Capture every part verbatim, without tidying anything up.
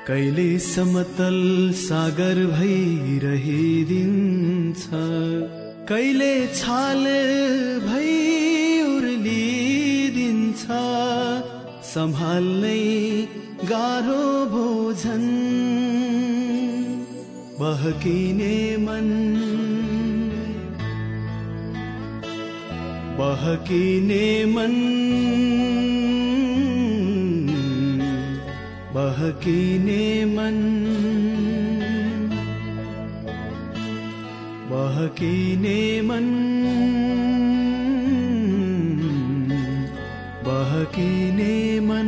कहिले समतल सागर भइरहिदिन्छ, कहिले छाल भई उर्लिदिन्छ, सम्हाल्नै गाह्रो भोजन बहकिने मन, बहकिने मन, बहकिने मन, बहकिने मन, बहकिने मन।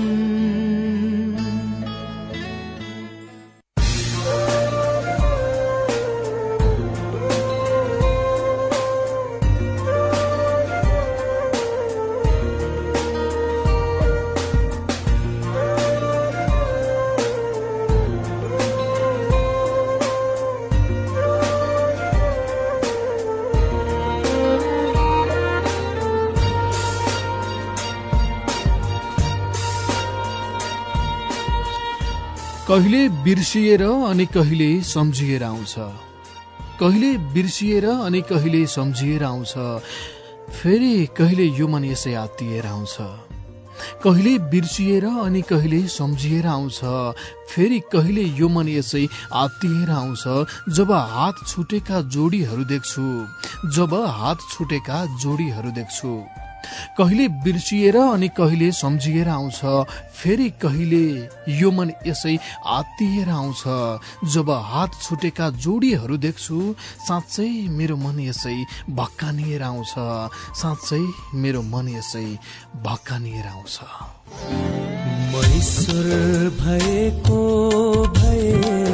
कहिले बिर्सिएर अनि कहिले सम्झिएर आउँछ, कहिले बिर्सिएर अनि कहिले सम्झिएर आउँछ, फेरि कहिले यो मन यसै आत्तिएर आउँछ, कहिले बिर्सिएर अनि कहिले सम्झिएर आउँछ, फेरि कहिले यो मन यसै आत्तिएर आउँछ। जब हात छुटेका जोडीहरू देख्छु, जब हात छुटेका जोडीहरू देख्छु, कहिले बिर्सिएर अनि कहिले सम्झिएर आउँछ, फेरि कहिले यो मन यसै आत्तिएर आउँछ। जब हात छुटेका जोडीहरू देख्छु, साँच्चै मेरो मन यसै भक्कानिएर आउँछ, साँच्चै मेरो मन यसै भक्कानिएर आउँछ। म ईश्वर भएको भए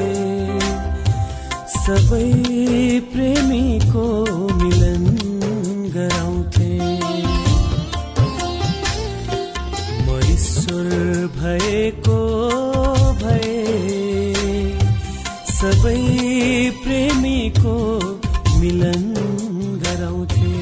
सबै प्रेमीको मिलन गराउँथे, भएको भए सबै प्रेमीको मिलन गराउँथे,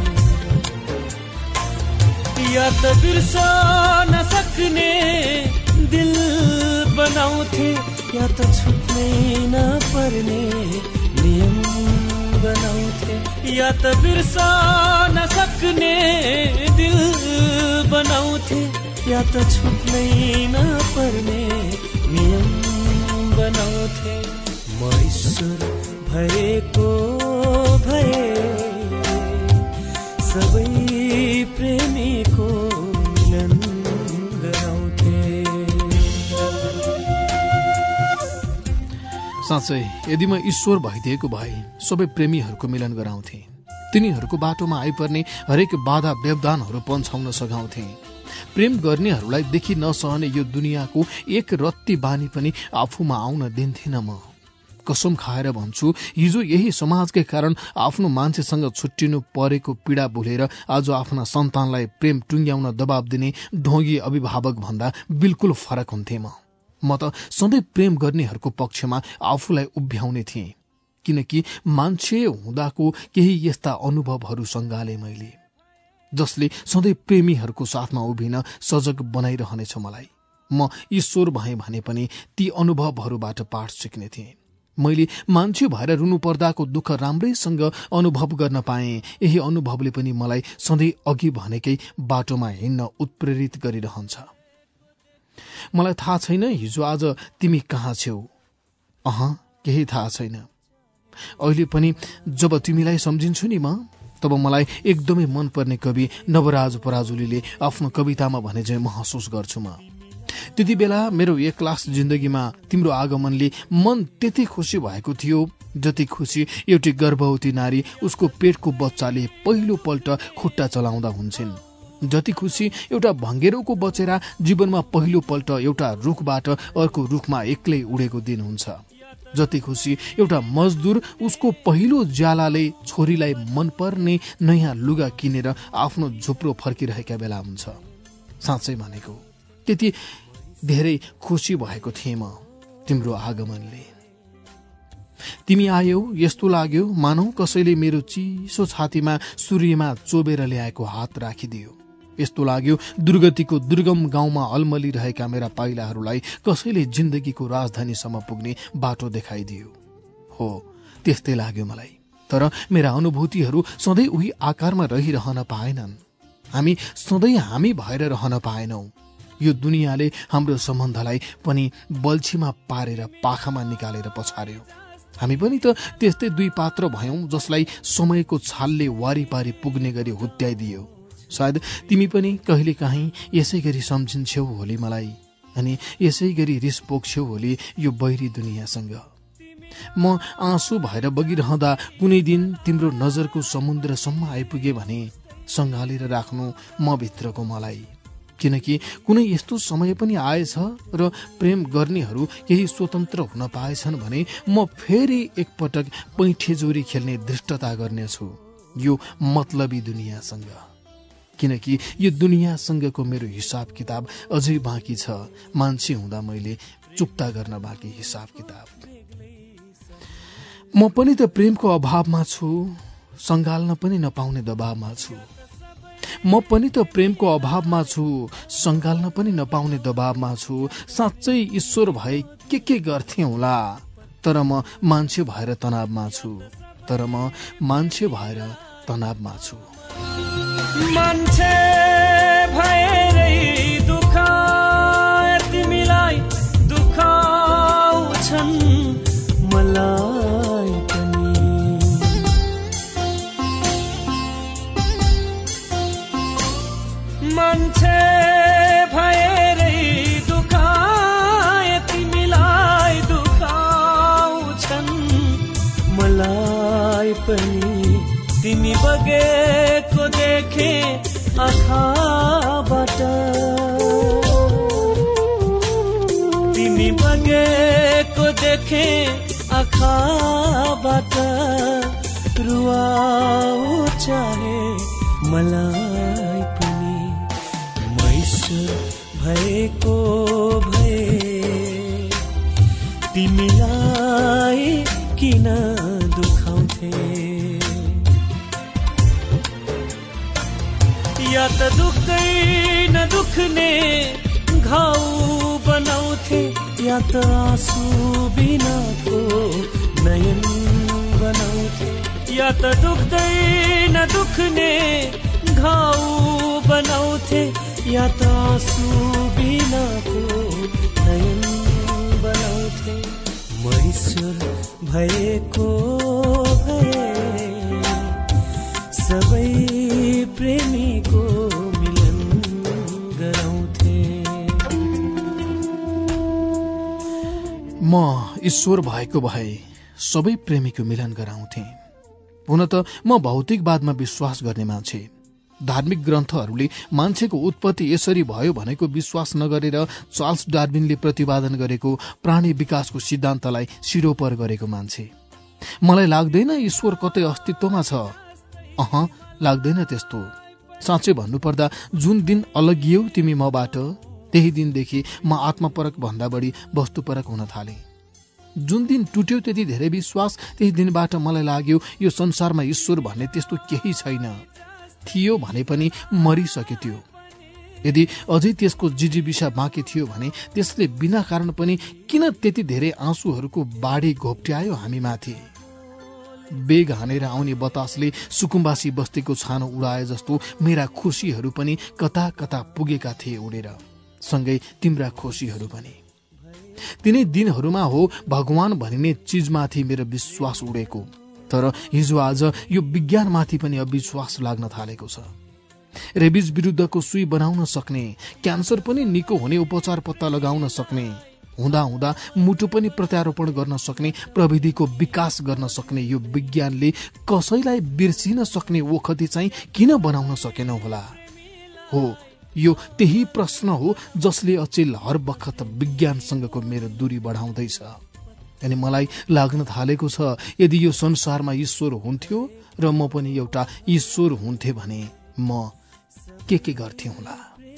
या त बिर्सन नसक्ने दिल बनाउँथे, या त छुट्नै नपर्ने नियम बनाउँथे, या त बिर्सन नसक्ने दिल बनाउँथे, या त छुट्नै नपर्ने नियम बनाउँथे। म ईश्वर भएको भए सबै प्रेमीको मिलन गराउँथे। साँच्चै यदि म ईश्वर भइदिएको भए सबै प्रेमीहरूको मिलन गराउँथे, तिनीहरूको बाटोमा आइपर्ने हरेक बाधा व्यवधानहरू पन्छाउन सघाउँथे। प्रेम गर्नेहरूलाई देखि नसहने यो दुनियाँको एक रत्ती बानी पनि आफूमा आउन दिन्थिन। म कसम खाएर भन्छु, हिजो यही समाजकै कारण आफ्नो मान्छेसँग छुट्टिनु परेको पीडा भुलेर आज आफ्ना सन्तानलाई प्रेम टुङ्ग्याउन दबाब दिने ढोंगी अभिभावक भन्दा बिल्कुल फरक हुन्थे। म म त सधैँ प्रेम गर्नेहरूको पक्षमा आफूलाई उभ्याउने थिएँ, किनकि मान्छे हुँदाको केही यस्ता अनुभवहरू सँगाले मैले, जसले सधैँ प्रेमीहरूको साथमा उभिन सजग बनाइरहनेछ मलाई। म ईश्वर भए भने पनि ती अनुभवहरूबाट पाठ सिक्ने थिएँ। मैले मान्छे भएर रुनु पर्दाको दुःख राम्रैसँग अनुभव गर्न पाएँ। यही अनुभवले पनि मलाई सधैँ अघि भनेकै बाटोमा हिँड्न उत्प्रेरित गरिरहन्छ। मलाई थाहा छैन हिजो आज तिमी कहाँ छेउ, अह केही थाहा छैन। अहिले पनि जब तिमीलाई सम्झिन्छु नि म, तब मलाई एकदमै मनपर्ने कवि नवराज पराजुलीले आफ्नो कवितामा भने चाहिँ महसुस गर्छु। म त्यति बेला मेरो एक क्लास जिन्दगीमा तिम्रो आगमनले मन त्यति खुसी भएको थियो जति खुसी एउटी गर्भवती नारी उसको पेटको बच्चाले पहिलो पल्ट खुट्टा चलाउँदा हुन्छन्, जति खुसी एउटा भङ्गेरोको बचेरा जीवनमा पहिलो पल्ट एउटा रुखबाट अर्को रुखमा एक्लै उडेको दिन हुन्छ, जति खुसी एउटा मजदुर उसको पहिलो ज्यालाले छोरीलाई मनपर्ने नयाँ लुगा किनेर आफ्नो झुप्रो फर्किरहेका बेला हुन्छ। साँच्चै भनेको त्यति धेरै खुसी भएको थिएँ म तिम्रो आगमनले। तिमी आयौ यस्तो लाग्यो मानौ कसैले मेरो चिसो छातीमा सूर्यमा चोबेर ल्याएको हात राखिदियो। यस्तो लाग्यो दुर्गतिको दुर्गम गाउँमा अलमलिरहेका मेरा पाइलाहरूलाई कसैले जिन्दगीको राजधानीसम्म पुग्ने बाटो देखाइदियो। हो, त्यस्तै लाग्यो मलाई। तर मेरा अनुभूतिहरू सधैँ उही आकारमा रहिरहन पाएनन्। हामी सधैँ हामी भएर रहन पाएनौं। यो दुनियाँले हाम्रो सम्बन्धलाई पनि बल्छीमा पारेर पाखामा निकालेर पछार्यो। हामी पनि त त्यस्तै दुई पात्र भयौं जसलाई समयको छालले वारिपारी पुग्ने गरी हुत्याइदियो। सायद तिमी पनि कहिलेकाहीँ यसै गरी सम्झिन्छौ होली मलाई, अनि यसै गरी रिस पोख्छौ होली यो बैरी दुनियाँसँग। म आँसु भएर बगिरहँदा कुनै दिन तिम्रो नजरको समुद्रसम्म आइपुगे भने सँगालेर राख्नु म भित्रको मलाई। किनकि कुनै यस्तो समय पनि आएछ र प्रेम गर्नेहरू केही स्वतन्त्र हुन पाएछन् भने म फेरि एकपटक पैठेजोरी खेल्ने दृष्टता गर्नेछु यो मतलबी दुनियाँसँग। किनकि यो दुनियाँसँगको मेरो हिसाब किताब अझै बाँकी छ। मान्छे हुँदा मैले चुक्ता गर्न बाँकी हिसाब किताब। म पनि त प्रेमको अभावमा छु, सँगाल्न पनि नपाउने दबावमा छु। म पनि त प्रेमको अभावमा छु, सँगाल्न पनि नपाउने दबावमा छु। साँच्चै ईश्वर भए के के गर्थे होला, तर म मान्छे भएर तनावमा छु। तर म मान्छे भएर तनावमा छु। मान्छे भएरै दुःख तिमीलाई दुखाउँछन् मलाई पनि। मान्छे भएरै दुःख तिमीलाई दुखाउँछन् मलाई पनि। तिमी बगेको देखे आँखाबाट, तिमी बगेको देखे आँखाबाट रुवाऊ चाहे मलाई पनि। मैसुर भएको भए तिमीलाई किन दुखाउँथे। या त दुःखै नदुख्ने घाउ बनाउँथे, या त आँसु बिनाको नयन बनाउँथे। या त दुख्दै नदुख्ने घाउ बनाउँथे, या त आँसु बिनाको नयन बनाउँथे। मैसुर भएको भए सबै प्रेमीको मिलन गराउँथे। म ईश्वर भएको भए सबै प्रेमीको मिलन गराउँथे। हुन त म भौतिकवादमा विश्वास गर्ने मान्छे। धार्मिक ग्रन्थहरूले मान्छेको उत्पत्ति यसरी भयो भनेको विश्वास नगरेर चार्ल्स डार्विनले प्रतिपादन गरेको प्राणी विकासको सिद्धान्तलाई सिरोपर गरेको मान्छे। मलाई लाग्दैन ईश्वर कतै अस्तित्वमा छ। अह, लाग्दैन त्यस्तो। साँच्चै भन्नुपर्दा जुन दिन अलगियौ तिमी मबाट, त्यही दिनदेखि म आत्मपरक भन्दा बढी वस्तुपरक हुन थाले। जुन दिन टुट्यो त्यति धेरै विश्वास, त्यही दिनबाट मलाई लाग्यो यो संसारमा ईश्वर भन्ने त्यस्तो केही छैन। थियो भने पनि मरिसक्यो त्यो। यदि अझै त्यसको जिजीविसा बाँकी थियो भने त्यसले बिना कारण पनि किन त्यति धेरै आँसुहरूको बाढी घोप्ट्यायो हामी माथि। बेग हानेर आउने बतासले सुकुम्बासी बस्तीको छानो उडाए जस्तो मेरा खुसीहरू पनि कता कता पुगेका थिए उडेर, सँगै तिम्रा खुसीहरू पनि। तिनै दिनहरूमा हो भगवान भनिने चिजमाथि मेरो विश्वास उडेको। तर हिजो आज यो विज्ञानमाथि पनि अविश्वास लाग्न थालेको छ। रेबिज विरुद्धको सुई बनाउन सक्ने, क्यान्सर पनि निको हुने उपचार पत्ता लगाउन सक्ने, हुँदा हुँदा मुटु पनि प्रत्यारोपण गर्न सक्ने प्रविधिको विकास गर्न सक्ने यो विज्ञानले कसैलाई बिर्सिन सक्ने ओखती चाहिँ किन बनाउन सकेन होला? हो, यो त्यही प्रश्न हो जसले अचेल हर बखत विज्ञानसँगको मेरो दूरी बढाउँदैछ। अनि मलाई लाग्न थालेको छ यदि यो संसारमा ईश्वर हुन्थ्यो र म पनि एउटा ईश्वर हुन्थे भने म के के गर्थे होला।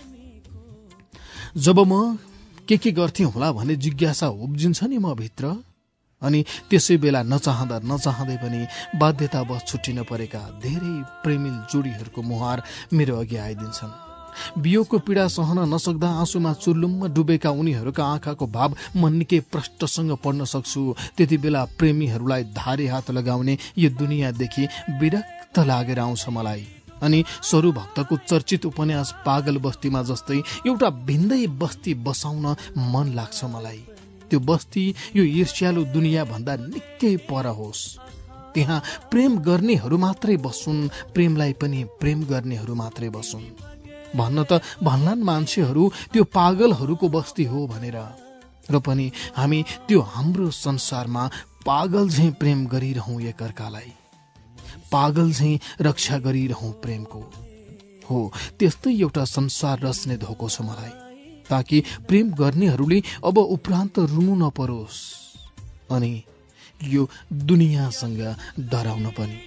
जब म के के गर्थे होला भन्ने जिज्ञासा उब्जिन्छ नि म भित्र, अनि त्यसै बेला नचाहँदा नचाहँदै पनि बाध्यतावश छुट्टिन परेका धेरै प्रेमिल जोडीहरूको मुहार मेरो अघि आइदिन्छन्। वियोगको पीडा सहन नसक्दा आँसुमा चुर्लुममा डुबेका उनीहरूका आँखाको भाव म निकै प्रष्टसँग पढ्न सक्छु। त्यति बेला प्रेमीहरूलाई धारे हात लगाउने यो दुनियाँदेखि विरक्त लागेर आउँछ मलाई। अनि स्वरू भक्तको चर्चित उपन्यास पागल बस्तीमा जस्तै एउटा भिन्दै बस्ती बसाउन मन लाग्छ मलाई। त्यो बस्ती यो ईर्ष्यालु दुनियाँ भन्दा निकै पर होस्। त्यहाँ प्रेम गर्नेहरू मात्रै बस्छन्, प्रेमलाई पनि प्रेम गर्नेहरू मात्रै बस्छन्। भन्न त भन्लान् मान्छेहरू त्यो पागलहरूको बस्ती हो भनेर, र पनि हामी त्यो हाम्रो संसारमा पागल झैं प्रेम गरिरहौं एकअर्कालाई, पागल झैं रक्षा गरिरहौं प्रेमको। हो त्यस्तै एउटा संसार रच्ने धोको छ मलाई, ताकि प्रेम गर्नेहरूले अब उपरान्त रुनु नपरोस् अनि यो दुनियाँसँग डराउन पनि।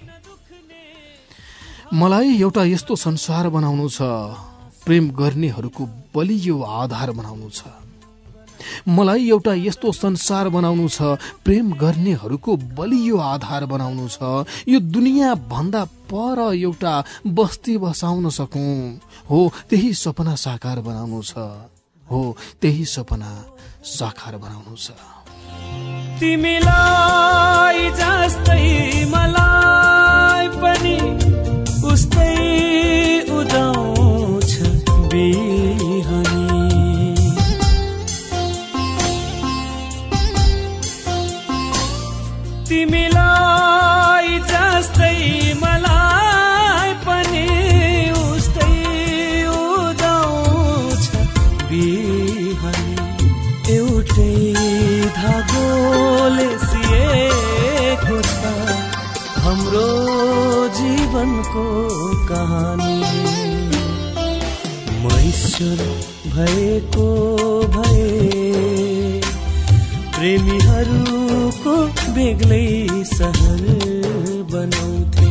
मलाई एउटा यस्तो संसार बनाउनु छ, प्रेम गर्नेहरूको बलियो आधार बनाउनु छ। मलाई एउटा यस्तो संसार बनाउनु छ, प्रेम गर्नेहरूको बलियो आधार बनाउनु छ। यो दुनियाँ भन्दा पर एउटा बस्ती बसाउन सकूं। हो त्यही सपना साकार बनाउनु छ, हो त्यही सपना साकार बनाउनु छ। तिमीलाई जस्तै मलाई पनि उस्तै उदाउँछ बिहानी। तिमीलाई जस्तै मलाई पनि उस्तै उदाउँछ बिहानी। एउटै धागोले सिएको छ हाम्रो जीवनको कहानी। म ईश्वर भएको भए प्रेमीहरूको बेग्लै सहर बनाउँथे।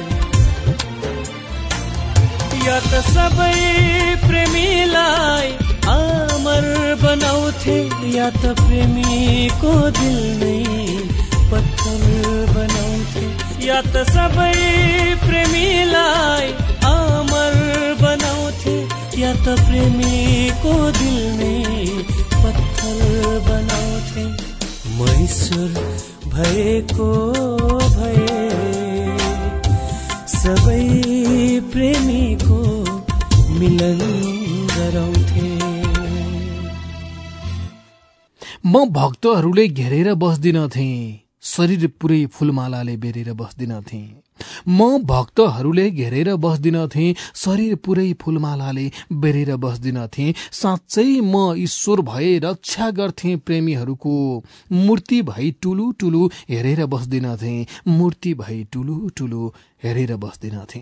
या त सबै प्रेमीलाई अमर बनाउँथे, या त प्रेमीको दिल नै पत्थर बनाउँथे। या त सबै प्रेमीलाई अमर बनाउँथे, या त प्रेमीको दिल नै पत्थर बनाउँथे। म ईश्वर भएको भए सबै प्रेमीको मिलन गराउँथे। म भक्तहरूले घेरेर बस्दिनथे, शरीर पुरै फूलमालाले बेरेर बस्दिनथे। म भक्तहरूले घेरेर बस्दिनथे, शरीर पुरै फूलमालाले बेरेर बस्दिनथे। साँच्चै म ईश्वर भए रक्षा गर्थे प्रेमीहरूको। मूर्ति भई टुलु टुलु हेरेर बस्दिनथे, मूर्ति भई टुलु टुलु हेरेर बस्दिनथे।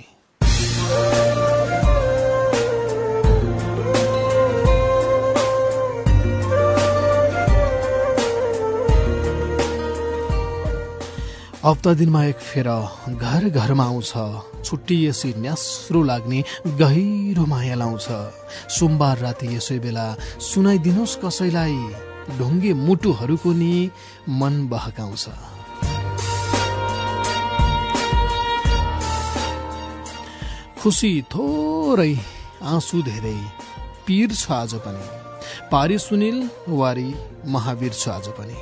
हप्ता दिनमा एक फेर घर घरमा आउँछ, छुट्टिएसी न्यास्रो लाग्ने गहिरो माया लाउँछ। सोमबार राति यसै बेला सुनाइदिनुहोस् कसैलाई, ढुङ्गे मुटुहरूको नि मन बहकाउँछ। खुसी थोरै आँसु धेरै, पीर छ आज पनि। पारी सुनिल वारी महावीर छ आज पनि।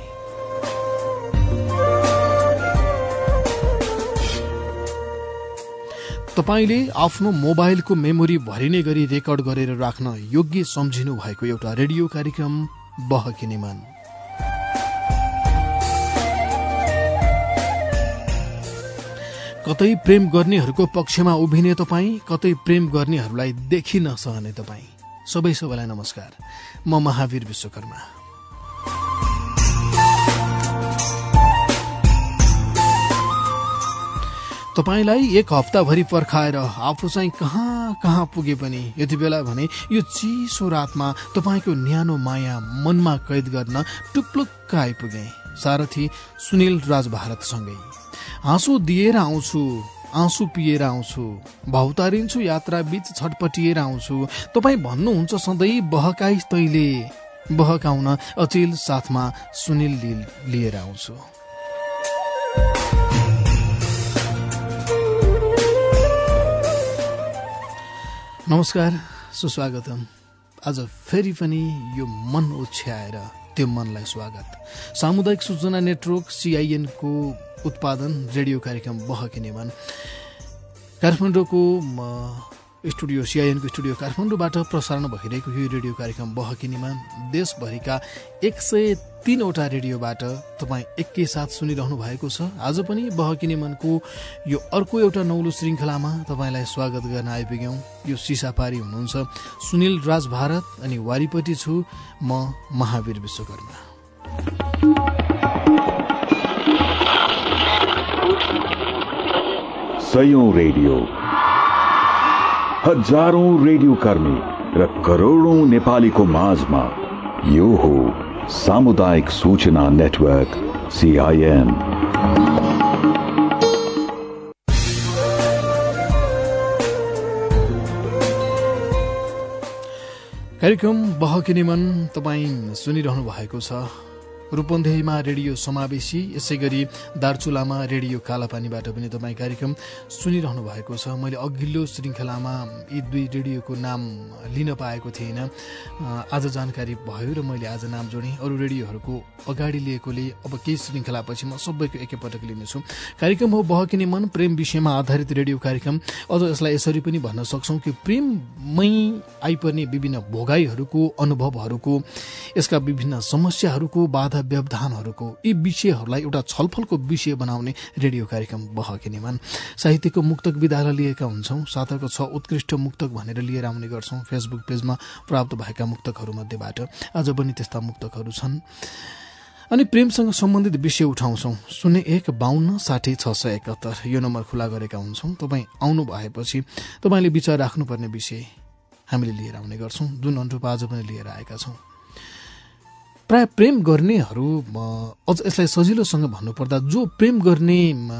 तपाईले आफ्नो मोबाइलको मेमोरी भरिने गरी रेकर्ड गरेर राख्न योग्य सम्झिनु भएको एउटा रेडियो कार्यक्रम बहकिने मन। कतै प्रेम गर्नेहरूको पक्षमा उभिने तपाईँ, कतै प्रेम गर्नेहरूलाई देखि नसहने तपाईँ, सबै सबैलाई नमस्कार। म महावीर विश्वकर्मा। तपाईलाई एक हप्ताभरि पर्खाएर आफू चाहिँ कहाँ कहाँ पुगे पनि यति बेला भने यो चिसो रातमा तपाईँको न्यानो माया मनमा कैद गर्न टुप्लुक्क आइपुगे। सारथी सुनिल राज भारतसँगै आँसु दिएर आउँछु, आँसु पिएर आउँछु, भौतारिन्छु यात्रा बीच छटपटिएर आउँछु। तपाईँ भन्नुहुन्छ सधैँ बहकाइस तैले, बहकाउन अचेल साथमा सुनिल लिएर आउँछु। नमस्कार, सुस्वागतम। आज फेरि पनि यो मन उछ्याएर त्यो मनलाई स्वागत। सामुदायिक सूचना नेटवर्क सीआईएन को उत्पादन रेडियो कार्यक्रम बहकिने मन काठमाडौँको स्टुडियो सीआईएन को स्टुडियो काठमाडौँबाट प्रसारण भइरहेको यो रेडियो कार्यक्रम बहकिने मन देशभरिका एक सय तीनवटा रेडियोबाट तपाईँ एकैसाथ सुनिरहनु भएको छ। आज पनि बहकिने मनको यो अर्को एउटा नौलो श्रृङ्खलामा तपाईँलाई स्वागत गर्न आइपुग्यौँ। यो सिसापारी हुनुहुन्छ सुनिल राज भारत अनि वारिपट्टि छु म महावीर विश्वकर्मा। सयौं रेडियो, हजारौं रेडियो कर्मी र करोडौं नेपालीको माझमा यो हो सामुदायिक सूचना नेटवर्क सीआईएन। कार्यक्रम बहकिने मन तपाईँ सुनिरहनु भएको छ। रूपन्देहीमा रेडियो समावेशी, यसै गरी दार्चुलामा रेडियो कालापानीबाट पनि तपाईँ कार्यक्रम सुनिरहनु भएको छ। मैले अघिल्लो श्रृङ्खलामा यी दुई रेडियोको नाम लिन पाएको थिएन, आज जानकारी भयो र मैले आज नाम जोडेँ। अरू रेडियोहरूको अगाडि लिएकोले अब केही श्रृङ्खलापछि म सबैको एकैपटक लिनेछु। कार्यक्रम हो बहकिने मन, प्रेम विषयमा आधारित रेडियो कार्यक्रम। अझ यसलाई यसरी पनि भन्न सक्छौँ कि प्रेममै आइपर्ने विभिन्न भोगाईहरूको, अनुभवहरूको, यसका विभिन्न समस्याहरूको, बाधा व्यवधानहरूको, यी विषयहरूलाई एउटा छलफलको विषय बनाउने रेडियो कार्यक्रम बहकिने मन। साहित्यको मुक्तक विधालाई लिएका हुन्छौँ। साताको छ उत्कृष्ट मुक्तक भनेर लिएर आउने गर्छौँ फेसबुक पेजमा प्राप्त भएका मुक्तकहरूमध्येबाट। आज पनि त्यस्ता मुक्तकहरू छन्। अनि प्रेमसँग सम्बन्धित विषय उठाउँछौँ। शून्य एक बाहन्न साठी छ सय एकहत्तर यो नम्बर खुला गरेका हुन्छौँ। तपाईँ आउनु भएपछि तपाईँले विचार राख्नुपर्ने विषय हामीले लिएर आउने गर्छौँ, जुन अनुरूप आज पनि लिएर आएका छौँ। प्राय प्रेम गर्नेहरू, अझ यसलाई सजिलोसँग भन्नुपर्दा जो प्रेम गर्ने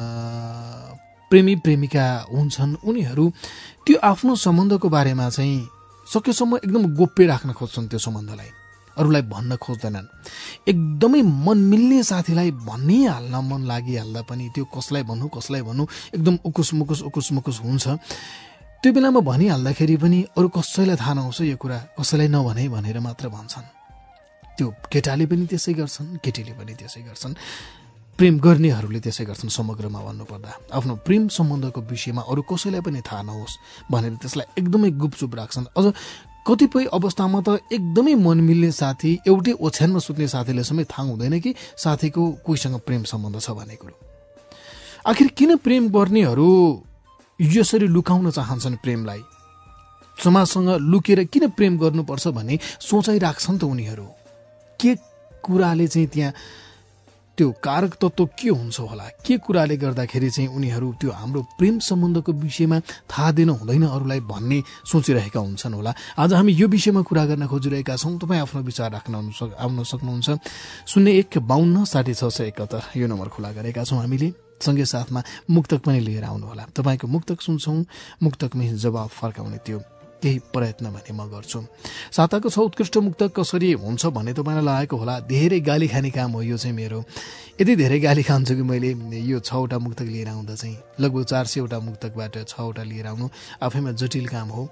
प्रेमी प्रेमिका हुन्छन् उनीहरू त्यो आफ्नो सम्बन्धको बारेमा चाहिँ सकेसम्म एकदम गोप्य राख्न खोज्छन्। त्यो सम्बन्धलाई अरूलाई भन्न खोज्दैनन्। एकदमै मन मिल्ने साथीलाई भनिहाल्न मन लागिहाल्दा पनि त्यो कसलाई भन्नु कसलाई भन्नु एकदम उकुस मुकुस उकुस मुकुस हुन्छ। त्यो बेलामा भनिहाल्दाखेरि पनि अरू कसैलाई थाहा नहोस् यो कुरा, कसैलाई नभने भनेर मात्र भन्छन्। त्यो केटाले पनि त्यसै गर्छन्, केटीले पनि त्यसै गर्छन्, प्रेम गर्नेहरूले त्यसै गर्छन्। समग्रमा भन्नुपर्दा आफ्नो प्रेम सम्बन्धको विषयमा अरू कसैलाई पनि थाहा नहोस् भनेर त्यसलाई एकदमै गुपचुप राख्छन्। अझ कतिपय अवस्थामा त एकदमै मन मिल्ने साथी, एउटै ओछ्यानमा सुत्ने साथीले समेत थाहा हुँदैन कि साथीको कोहीसँग प्रेम सम्बन्ध छ भन्ने कुरो। आखिर किन प्रेम गर्नेहरू यसरी लुकाउन चाहन्छन् प्रेमलाई? समाजसँग लुकेर किन प्रेम गर्नुपर्छ भन्ने सोचाइ राख्छन् त उनीहरू। के कुराले चाहिँ त्यहाँ त्यो कारक तत्त्व के हुन्छ होला? के कुराले गर्दाखेरि चाहिँ उनीहरू त्यो हाम्रो प्रेम सम्बन्धको विषयमा थाहा दिन हुँदैन अरूलाई भन्ने सोचिरहेका हुन्छन् होला? आज हामी यो विषयमा कुरा गर्न खोजिरहेका छौँ। तपाईँ आफ्नो विचार राख्न आउन सक्नुहुन्छ। शून्य एक बाहन्न साठी छ सय एकहत्तर यो नम्बर खुला गरेका छौँ हामीले। सँगै साथमा मुक्तक पनि लिएर आउनुहोला। तपाईँको मुक्तक सुन्छौँ, मुक्तकमै जवाब फर्काउने त्यो केही प्रयत्न भने म गर्छु। साताको छ उत्कृष्ट मुक्तक कसरी हुन्छ भन्ने तपाईँलाई लागेको होला। धेरै गाली खाने काम हो यो चाहिँ मेरो। यति धेरै गाली खान्छु कि मैले यो छवटा मुक्तक लिएर आउँदा चाहिँ लगभग चार सयवटा मुक्तकबाट छवटा लिएर आउनु आफैमा जटिल काम हो।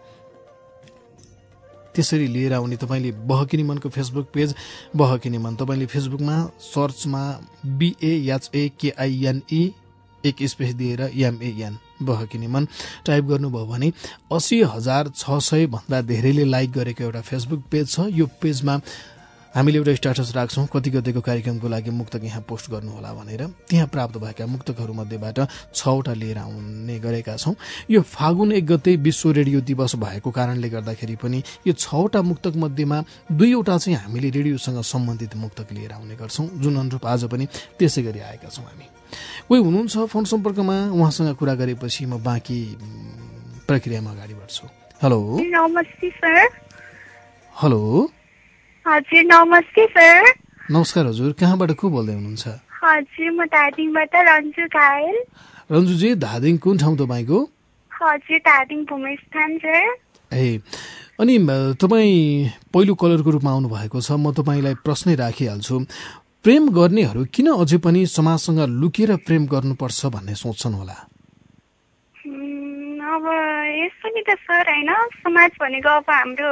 त्यसरी लिएर आउने तपाईँले बहकिने मनको फेसबुक पेज बहकिने मन, तपाईँले फेसबुकमा सर्चमा बिएएचएकेआइएनई एक स्पेस दिएर एमएएन बहकिने मन टाइप गर्नुभयो भने अस्सी हजार छ सय भन्दा धेरैले लाइक गरेको एउटा फेसबुक पेज छ। यो पेजमा हामीले एउटा स्ट्याटस राख्छौँ कति कतिको कार्यक्रमको लागि मुक्तक यहाँ पोस्ट गर्नुहोला भनेर। त्यहाँ प्राप्त भएका मुक्तकहरूमध्येबाट छवटा लिएर आउने गरेका छौँ। यो फागुन एक गते विश्व रेडियो दिवस भएको कारणले गर्दाखेरि पनि यो छवटा मुक्तक मध्येमा दुईवटा चाहिँ हामीले रेडियोसँग सम्बन्धित मुक्तक लिएर आउने गर्छौँ, जुन अनुरूप आज पनि त्यसै गरी आएका छौँ हामी। कोही हुनुहुन्छ फोन सम्पर्कमा, उहाँसँग कुरा गरेपछि म बाँकी प्रक्रियामा अगाडि बढ्छु। हेलो नमस्ते सर। हेलो हजुर नमस्ते सर। नमस्कार हजुर, कहाँबाट को बोल्दै हुनुहुन्छ? हजुर म धादिङबाट रन्जु घायल। रन्जुजी, धादिङ कुन ठाउँ तपाईँको? हजुर धादिङ भूमिस्थान सर। ए अनि तपाईँ पहिलो कलरको रूपमा आउनु भएको छ। म तपाईँलाई प्रश्नै राखिहाल्छु। प्रेम गर्नेहरू किन अझै पनि समाजसँग लुकेर प्रेम गर्नुपर्छ भन्ने सोच्छन् होला? अब अब यस्तो नि त सर होइन, समाज भनेको अब हाम्रो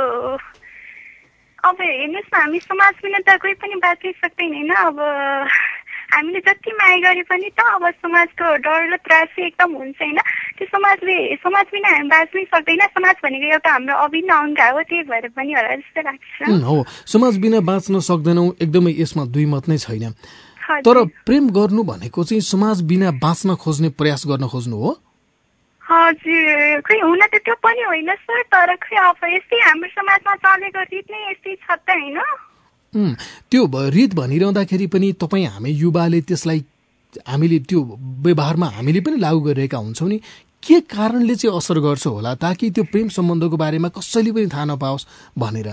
अब हेर्नुहोस् न, हामी समाज बिना त कोही पनि बाँच्नै सक्दैन होइन। अब हामीले जति माया गरे पनि त अब समाजको डर र त्रास चाहिँ एकदम हुन्छ होइन। त्यो समाजले समाज बिना हामी बाँच्नै सक्दैन। समाज भनेको एउटा हाम्रो अभिन्न अङ्ग हो, त्यही भएर पनि होला जस्तो लाग्छ। हो, समाज बिना बाँच्न सक्दैनौँ, एकदमै यसमा दुई मत नै छैन। तर प्रेम गर्नु भनेको चाहिँ समाज बिना बाँच्न खोज्ने प्रयास गर्न खोज्नु हो। हजुर, खै हुन त त्यो पनि होइन सर, तर खै अब यस्तै हाम्रो समाजमा चलेको रीत नै यस्तै छ त होइन। त्यो रीत भनिरहँदाखेरि पनि तपाईँ हामी युवाले त्यसलाई हामीले त्यो व्यवहारमा हामीले पनि लागू गरिरहेका हुन्छौँ नि, के कारणले चाहिँ असर गर्छ होला ताकि त्यो प्रेम सम्बन्धको बारेमा कसैले पनि थाहा नपाओस् भनेर?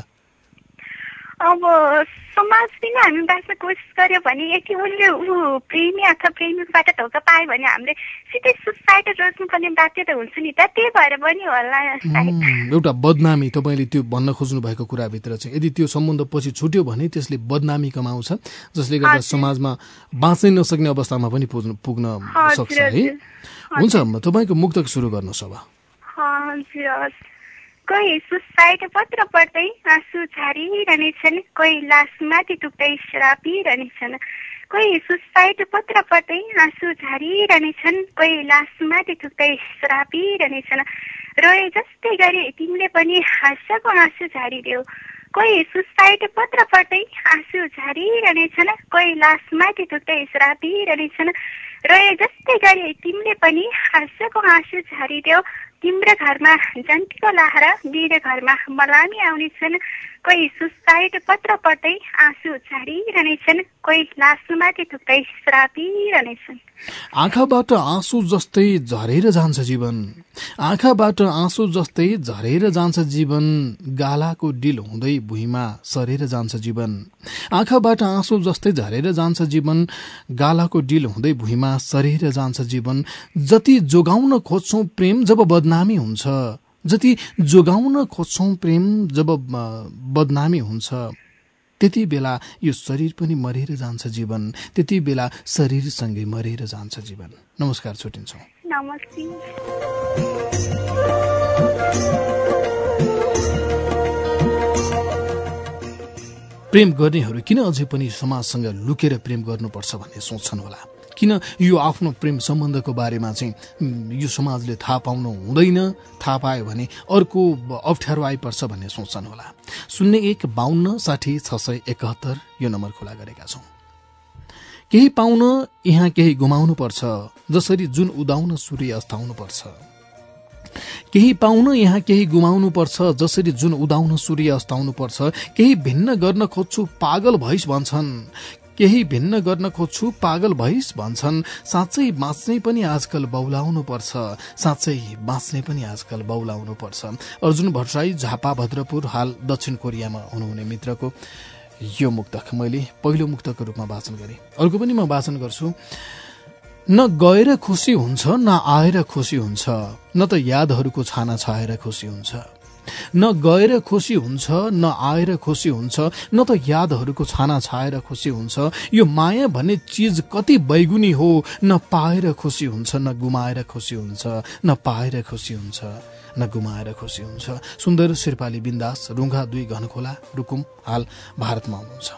अब समाज बिना हामी बाँच्न कोसिस गर्यो भने यति उसले ऊ प्रेमी अथवा प्रेमीबाट धोका पायो भने हामीले सिधै सुसाइड रोज्नुपर्ने बाध्यता हुन्छ नि त, त्यही भएर पनि होला। एउटा बदनामी, तपाईँले त्यो भन्न खोज्नु भएको कुराभित्र चाहिँ यदि त्यो सम्बन्ध पछि छुट्यो भने त्यसले बदनामी कमाउँछ, जसले गर्दा समाजमा बाँच्नै नसक्ने अवस्थामा पनि पुग्न पुग्न सक्छ है। हुन्छ, तपाईँको मुक्तक सुरु गर्नुहोस् अब। हजुर, कोही सुसाइड पत्र पढ्दै आँसु झारिरहनेछन्, कोही लासमाथि टुक्दै श्रापिरहनेछन्। कोही सुसाइड पत्र पढ्दै आँसु झारिरहनेछन्, कोही लासमाथि टुक्दै श्रापिरहनेछन्। रोए जस्तै गरे तिमीले पनि हास्यको आँसु झारिदेऊ। कोही सुसाइड पत्र पढ्दै आँसु झारिरहनेछन्, कोही लासमाथि टुक्दै श्रापिरहनेछन्। रोए जस्तै गरे तिमीले पनि हास्यको आँसु झारिदेऊ। तिम्रो घरमा जन्तीको लाहरा, मेरो घरमा मलामी आउनेछन्। कोही सुसाइड पत्र पढ्दै आँसु झारिरहनेछन्, कोही लासमाथि थुक्दै श्रापिरहनेछन्। आँखाबाट आँसु जस्तै झरेर जान्छ जीवन, आँखाबाट आँसु जस्तै झरेर जान्छ जीवन, गालाको डिल हुँदै भुइँमा सरेर जान्छ जीवन। आँखाबाट आँसु जस्तै झरेर जान्छ जीवन, गालाको डिल हुँदै भुइँमा सरेर जान्छ जीवन। जति जोगाउन खोज्छौं प्रेम जब बदनामी हुन्छ, जति जोगाउन खोज्छौं प्रेम जब बदनामी हुन्छ, त्यति बेला यो शरीर पनि मरेर जान्छ जीवन, त्यति बेला शरीरसँगै मरेर जान्छ जीवन। नमस्कार, छुटिन्छौँ। नमस्ते। प्रेम गर्नेहरू किन अझै पनि समाजसँग लुकेर प्रेम गर्नुपर्छ भन्ने सोच्छन् होला? किन यो आफ्नो प्रेम सम्बन्धको बारेमा चाहिँ यो समाजले थाहा पाउनु हुँदैन, थाहा पायो भने अर्को अप्ठ्यारो आइपर्छ भन्ने सोच्छन् होला? शून्य एक बाहन्न साठी छ सय एकहत्तर यो नम्बर खुला गरेका छौँ। केही पाउन यहाँ केही गुमाउनु पर्छ, जसरी जुन उदाउन सूर्य अस्ताउनु पर्छ। केही पाउन यहाँ केही गुमाउनु पर्छ, जसरी जुन उदाउन सूर्य अस्ताउनु पर्छ। केही भिन्न गर्न खोज्छु पागल भइस भन्छन्, केही भिन्न गर्न खोज्छु पागल भइस भन्छन्। साँच्चै बाँच्ने पनि आजकल बौलाउनु पर्छ, साँच्चै बाँच्ने पनि आजकल बौलाउनु पर्छ। अर्जुन भट्टराई, झापा भद्रपुर, हाल दक्षिण कोरियामा हुनुहुने मित्रको यो मुक्तक मैले पहिलो मुक्तको रूपमा वाचन गरेँ। अर्को पनि म वाचन गर्छु। न गएर खुसी हुन्छ, न आएर खुसी हुन्छ, न त यादहरूको छाना छाएर खुसी हुन्छ। न गएर खुसी हुन्छ, न आएर खुसी हुन्छ, न त यादहरूको छाना छाएर खुसी हुन्छ। यो माया भन्ने चिज कति बैगुनी हो, न पाएर खुसी हुन्छ, न गुमाएर खुसी हुन्छ, न पाएर खुसी हुन्छ, न गुमाएर खुसी हुन्छ। सुन्दर शेर्पाली बिन्दास, रुङ्गा दुई घनखोला, रुकुम, हाल भारतमा हुनुहुन्छ।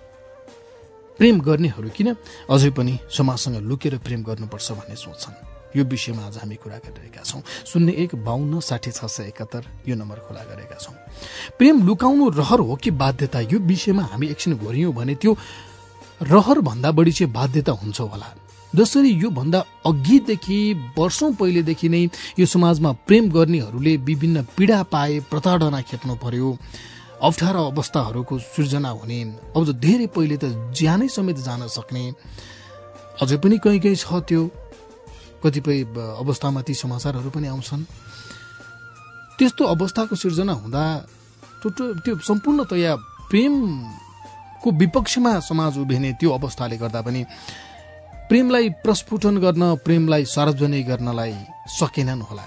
प्रेम गर्नेहरू किन अझै पनि समाजसँग लुकेर प्रेम गर्नुपर्छ भन्ने सोच्छन्, यो विषयमा आज हामी कुरा गरिरहेका छौँ। शून्य एक बाहन्न साठी छ सय एकहत्तर यो नम्बर खुला गरेका छौँ। प्रेम लुकाउनु रहर हो कि बाध्यता, यो विषयमा हामी एकछिन घोरियौँ भने त्यो रहर भन्दा बढी चाहिँ बाध्यता हुन्छ होला। जसरी यो भन्दा अघिदेखि वर्षौं पहिलेदेखि नै यो समाजमा प्रेम गर्नेहरूले विभिन्न पीडा पाए, प्रताडना खेप्नु पर्यो, अप्ठ्यारा अवस्थाहरूको सृजना हुने, अब त धेरै पहिले त ज्यानै समेत जान सक्ने, अझै पनि कहीँ कहीँ छ त्यो कतिपय अवस्थामा ती समाचारहरू पनि आउँछन्। त्यस्तो अवस्थाको सिर्जना हुँदा त्यो सम्पूर्णतया प्रेमको विपक्षमा समाज उभिने त्यो अवस्थाले गर्दा पनि प्रेमलाई प्रस्फुटन गर्न, प्रेमलाई सार्वजनिक गर्नलाई सकेनन् होला।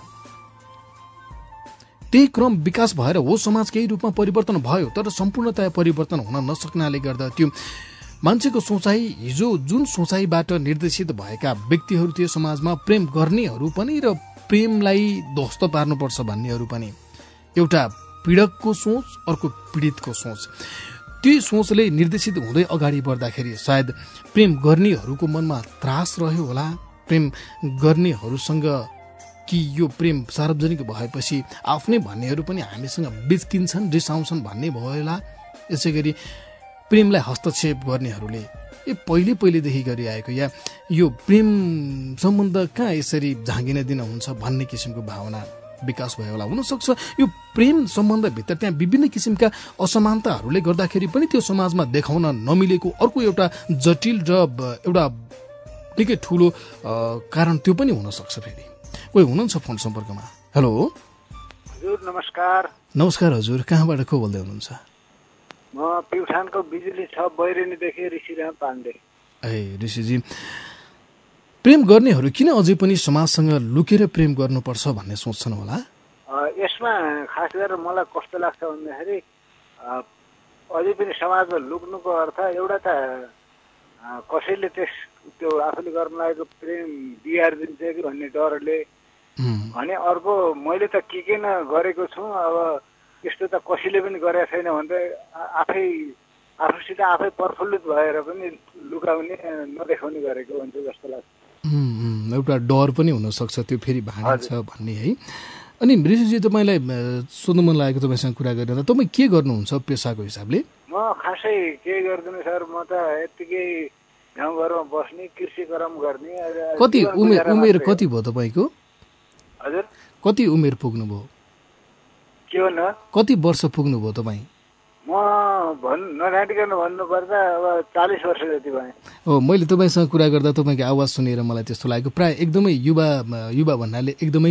त्यही क्रम विकास भएर हो समाज केही रूपमा परिवर्तन भयो, तर सम्पूर्णतया परिवर्तन हुन नसक्नाले गर्दा त्यो मान्छेको सोचाइ हिजो जुन सोचाइबाट निर्देशित भएका व्यक्तिहरू थिए समाजमा, प्रेम गर्नेहरू पनि र प्रेमलाई ध्वस्त पार्नुपर्छ भन्नेहरू पनि, एउटा पीडकको सोच अर्को पीडितको सोच, त्यही सोचले निर्देशित हुँदै अगाडि बढ्दाखेरि सायद प्रेम गर्नेहरूको मनमा त्रास रह्यो होला। प्रेम गर्नेहरूसँग कि यो प्रेम सार्वजनिक भएपछि आफ्नै भन्नेहरू पनि हामीसँग बिच्किन्छन्, रिसाउँछन् भन्ने भयो होला। यसै गरी प्रेमलाई हस्तक्षेप गर्नेहरूले ए पहिले पहिलेदेखि गरिआएको या यो प्रेम सम्बन्ध कहाँ यसरी झाँगिन दिन हुन्छ भन्ने किसिमको भावना विकास भयो होला। हुनसक्छ यो प्रेम सम्बन्धभित्र त्यहाँ विभिन्न किसिमका असमानताहरूले गर्दाखेरि पनि त्यो समाजमा देखाउन नमिलेको अर्को एउटा जटिल र एउटा निकै ठुलो कारण त्यो पनि हुनसक्छ। फेरि कोही हुनुहुन्छ फोन सम्पर्कमा। हेलो हजुर, नमस्कार। नमस्कार हजुर, कहाँबाट को बोल्दै हुनुहुन्छ? म प्युठानको बिजुली छ बैरेनीदेखि ऋषिराम पाण्डे। ए ऋषिजी, प्रेम गर्नेहरू किन अझै पनि समाजसँग लुकेर प्रेम गर्नुपर्छ भन्ने सोच्छन् होला? यसमा खास गरेर मलाई कस्तो लाग्छ भन्दाखेरि अझै पनि समाजमा लुक्नुको अर्थ एउटा त कसैले त्यस त्यो आफूले गर्न लागेको प्रेम बिगारिदिन्छ कि भन्ने डरले, भने अर्को मैले त के के न गरेको छु, अब यस्तो त कसैले पनि गरेको छैन भन्दै आफै आफूसित आफै प्रफुल्लित भएर पनि लुकाउने नदेखाउने गरेको हुन्छ जस्तो लाग्छ। एउटा डर पनि हुनसक्छ त्यो फेरि भाँड्छ भन्ने है। अनि ऋषिजी, तपाईँलाई सोध्नु मन लागेको तपाईँसँग कुरा गरेर तपाईँ के गर्नुहुन्छ पेसाको हिसाबले? म खासै के गर्दिनँ सर, म त यत्तिकै गाउँघरमा बस्ने, कृषि कर्म गर्ने। कति उमेर उमेर कति भयो तपाईँको? हजुर, कति उमेर पुग्नुभयो? के हो न, कति वर्ष पुग्नुभयो तपाईँ? म भन् ननाटिकन भन्नुपर्दा अब चालिस वर्ष जति भएँ। हो, मैले तपाईँसँग कुरा गर्दा तपाईँको आवाज सुनेर मलाई त्यस्तो लागेको। प्राय एकदमै युवा युवा भन्नाले एकदमै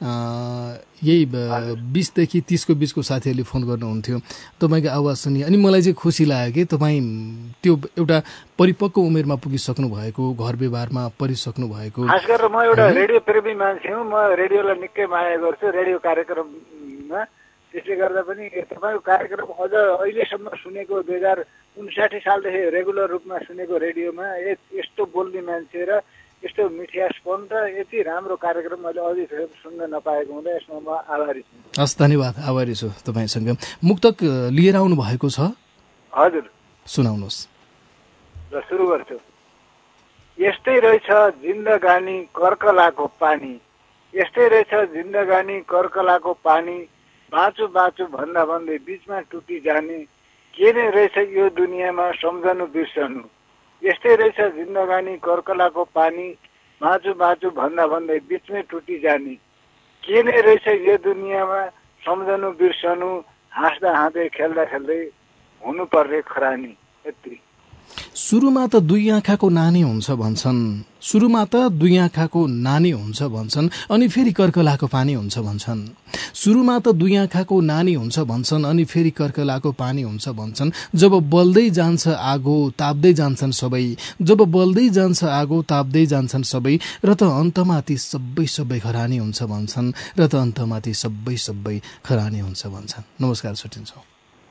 यही बिसदेखि तिसको बिचको साथीहरूले फोन गर्नुहुन्थ्यो, तपाईँको आवाज सुनि। अनि मलाई चाहिँ खुसी लाग्यो कि तपाईँ त्यो एउटा परिपक्व उमेरमा पुगिसक्नु भएको, घर व्यवहारमा परिसक्नु भएको। खास गरेर म एउटा रेडियो प्रेमी मान्छे हुँ, म रेडियोलाई निकै माया गर्छु, रेडियो कार्यक्रममा। त्यसले गर्दा पनि तपाईँको कार्यक्रम अझ अहिलेसम्म सुनेको दुई हजार उन्साठी सालदेखि रेगुलर रूपमा सुनेको रेडियोमा यस्तो बोल्ने मान्छे र यस्तो मिठियासपन र यति राम्रो कार्यक्रम मैले अझै सुन्न नपाएको हुँदा यसमा म आभारी छु। हस्, धन्यवाद, आभारी छु तपाईँसँग। मुक्तक लिएर आउनु भएको छ? हजुर, सुनाउनुहोस्। ल सुरु गर्छु। यस्तै रहेछ जिन्दगानी कर्कलाको पानी, यस्तै रहेछ जिन्दगानी कर्कलाको पानी, बाँचु बाँचु भन्दा भन्दै बिचमा टुटी जाने, के नै रहेछ यो दुनियाँमा सम्झनु बिर्सनु। यस्तै रहेछ जिन्दगानी कर्कलाको पानी, बाँचु बाँचु भन्दा भन्दै बिचमै टुटी जाने, के नै रहेछ यो दुनियाँमा सम्झनु बिर्सनु, हाँस्दा हाँस्दै खेल्दा खेल्दै हुनुपर्ने खरानी। यति। सुरुमा त दुई आँखाको नानी हुन्छ भन्छन्, सुरुमा त दुई आँखाको नानी हुन्छ भन्छन्, अनि फेरि कर्कलाको पानी हुन्छ भन्छन्। सुरुमा त दुई आँखाको नानी हुन्छ भन्छन्, अनि फेरि कर्कलाको पानी हुन्छ भन्छन्। जब बल्दै जान्छ आगो ताप्दै जान्छन् सबै, जब बल्दै जान्छ आगो ताप्दै जान्छन् सबै, र त अन्तमा ती सबै सबै खरानी हुन्छ भन्छन्, र त अन्तमा ती सबै सबै खरानी हुन्छ भन्छन्। नमस्कार, छुट्टिन्छौँ।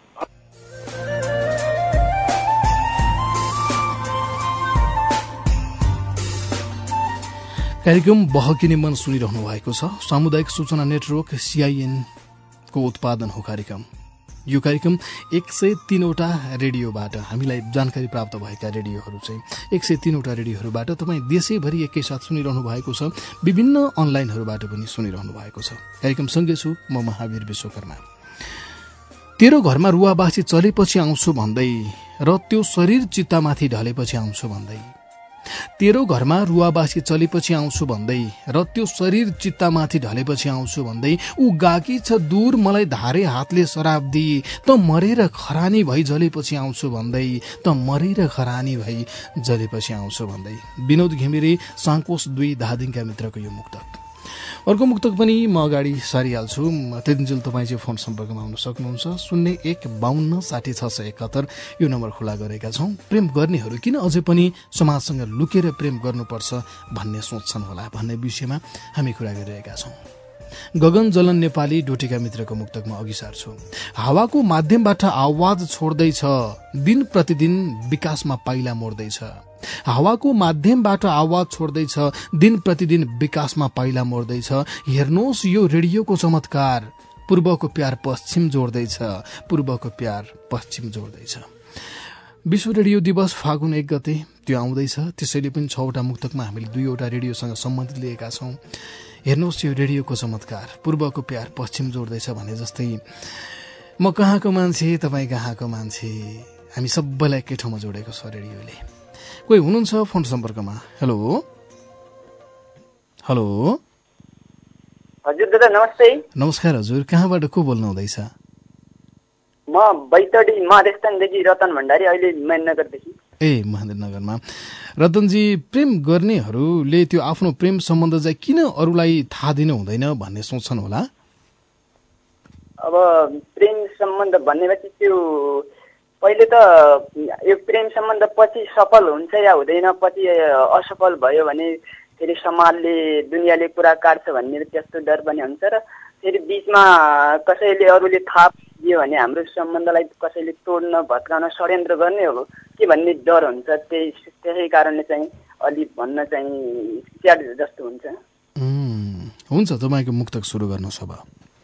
कार्यक्रम बहकिने मन सुनिरहनु भएको छ। सामुदायिक सूचना नेटवर्क सीआईएन को उत्पादन हो कार्यक्रम। यो कार्यक्रम एक सय तीनवटा रेडियोबाट हामीलाई जानकारी प्राप्त भएका रेडियोहरू चाहिँ एक सय तीनवटा रेडियोहरूबाट तपाईँ देशैभरि एकैसाथ सुनिरहनु भएको छ। विभिन्न अनलाइनहरूबाट पनि सुनिरहनु भएको छ। कार्यक्रम सँगै छु म महावीर विश्वकर्मा। तेरो घरमा रुवाबासी चलेपछि आउँछु भन्दै र त्यो शरीर चित्तामाथि ढलेपछि आउँछु भन्दै, तेरो घरमा रुवाबासी चलेपछि आउँछु भन्दै र त्यो शरीर चित्तामाथि ढलेपछि आउँछु भन्दै, ऊ गाकी छ दूर मलाई धारे हातले शराब दिई, त मरेर खरानी भई जलेपछि आउँछु भन्दै, त मरेर खरानी भई जलेपछि आउँछु भन्दै। विनोद घिमिरे, साङ्कोस दुई धादिङका मित्रको यो मुक्तक। अर्को मुक्तक पनि म अगाडि सारिहाल्छु। त्यतिन्जेल तपाईँ चाहिँ फोन सम्पर्कमा आउन सक्नुहुन्छ। शून्य एक बाहन्न साठी छ सय एकहत्तर यो नम्बर खुला गरेका छौँ। प्रेम गर्नेहरू किन अझै पनि समाजसँग लुकेर प्रेम गर्नुपर्छ भन्ने सोच्छन् होला भन्ने विषयमा हामी कुरा गरिरहेका छौँ। गगन जलन नेपाली डोटीका मित्रको मुक्तकमा अघि सार्छु। हावाको माध्यमबाट आवाज छोड्दैछ, दिन प्रतिदिन विकासमा पाइला मोड्दैछ। हावाको माध्यमबाट आवाज छोड्दैछ, दिन प्रतिदिन विकासमा पाइला मोड्दैछ। हेर्नुहोस् यो रेडियोको चमत्कार, पूर्वको प्यार पश्चिम जोड्दैछ, पूर्वको प्यार पश्चिम जोड्दैछ। विश्व रेडियो दिवस फागुन एक गते त्यो आउँदैछ। त्यसैले पनि छवटा मुक्तकमा हामीले दुईवटा रेडियोसँग सम्बन्धित लिएका छौं। हेर्नुहोस् यो रेडियोको चमत्कार, पूर्वको प्यार पश्चिम जोड्दैछ भने जस्तै म कहाँको मान्छे, तपाईँ कहाँको मान्छे, हामी सबैलाई एकै ठाउँमा जोडेको छ रेडियोले। कोही हुनुहुन्छ फोन सम्पर्कमा? हेलो हेलो हजुर दादा नमस्ते। नमस्कार हजुर, कहाँबाट को बोल्नु हुँदैछ? म बैतडी महादेवस्थानदेखि रतन भण्डारी, अहिले महेन्द्रनगरदेखि। ए महेन्द्रनगरमा। रतनजी, प्रेम गर्नेहरूले त्यो आफ्नो प्रेम सम्बन्ध चाहिँ किन अरूलाई थाहा दिनु हुँदैन भन्ने सोच्छन् होला? अब प्रेम सम्बन्ध भनेपछि त्यो पहिले त यो प्रेम सम्बन्ध पछि सफल हुन्छ या हुँदैन, पछि असफल भयो भने फेरि समाजले दुनियाँले कुरा काट्छ भन्ने त्यस्तो डर पनि हुन्छ। र फेरि बिचमा कसैले अरूले थाहा दियो भने हाम्रो सम्बन्धलाई कसैले तोड्न भत्काउन षड्यन्त्र गर्ने हो के भन्ने डर हुन्छ। त्यही त्यसै कारणले चाहिँ अलि भन्न चाहिँ स्याड जस्तो हुन्छ। हुन्छ, तपाईँको मुक्तक सुरु गर्नुहोस् अब।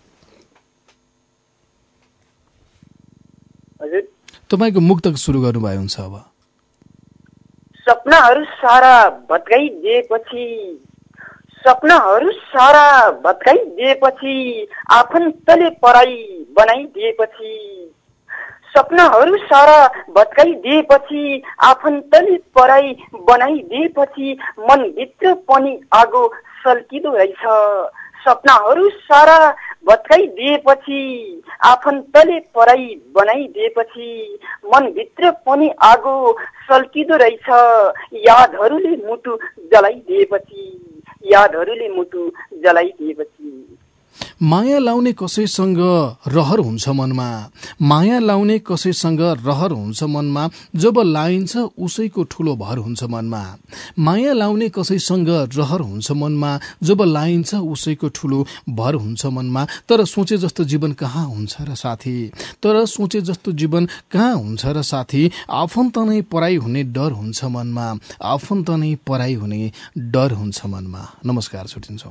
हजुर, तपाईँको मुक्तक सुरु गर्नुभयो हुन्छ अब। सपनाहरू सारा भत्काइदिएपछि, सपनाहरू सारा भत्काइदिएपछि, आफन्तले पराई बनाइदिएपछि, सपनाहरू सारा भत्काइदिएपछि, आफन्तले पराई बनाइदिएपछि, मनभित्र पनि आगो सल्किँदो रहेछ। सपनाहरू सारा भत्काइदिएपछि, आफन्तले पराई बनाइदिएपछि, मनभित्र पनि आगो सल्किँदो रहेछ। यादहरूले मुटु जलाइदिएपछि, यादहरूले मुटु जलाइदिएपछि। माया लाउने कसैसँग रहर हुन्छ मनमा, माया लाउने कसैसँग रहर हुन्छ मनमा, जब लाइन्छ उसैको ठुलो भर हुन्छ मनमा। माया लाउने कसैसँग रहर हुन्छ मनमा, जब लाइन्छ उसैको ठुलो भर हुन्छ मनमा। तर सोचे जस्तो जीवन कहाँ हुन्छ र साथी, तर सोचे जस्तो जीवन कहाँ हुन्छ र साथी। आफन्त नै पराई हुने डर हुन्छ मनमा, आफन्त नै पराई हुने डर हुन्छ मनमा। नमस्कार, छुट्टिन्छौँ।